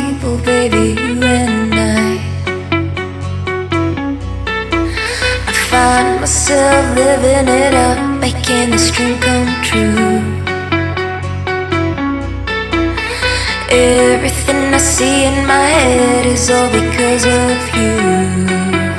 table, baby, you and I find myself living it up, making this dream come true. Everything I see in my head is all because of you.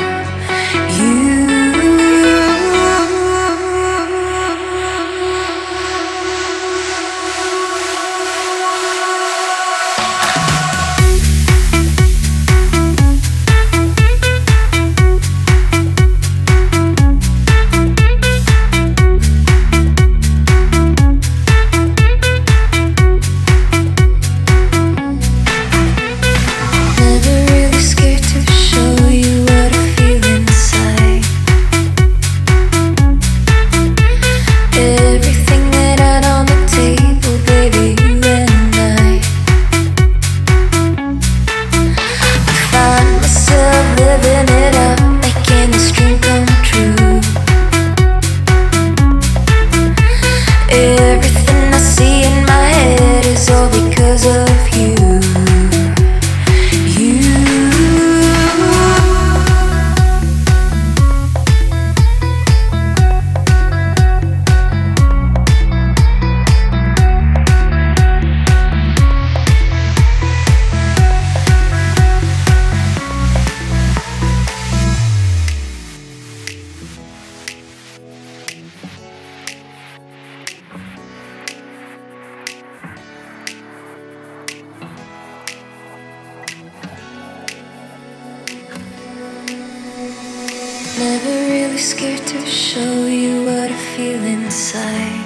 Never really scared to show you what I feel inside.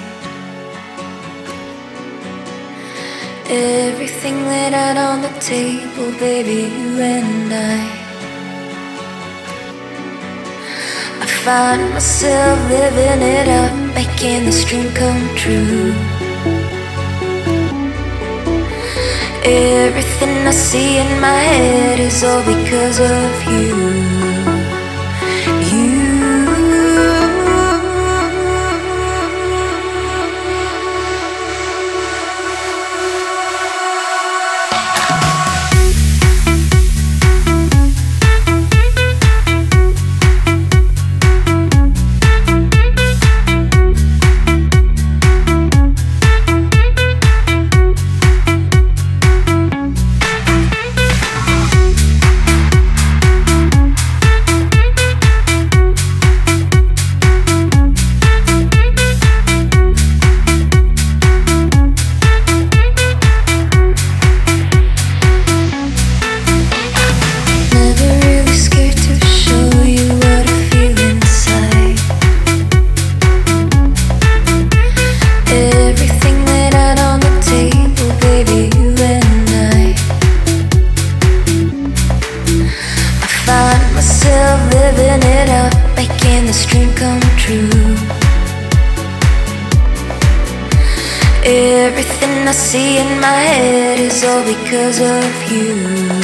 Everything laid out on the table, baby, you and I find myself living it up, making this dream come true. Everything I see in my head is all because of you. Living it up, making this dream come true. Everything I see in my head is all because of you.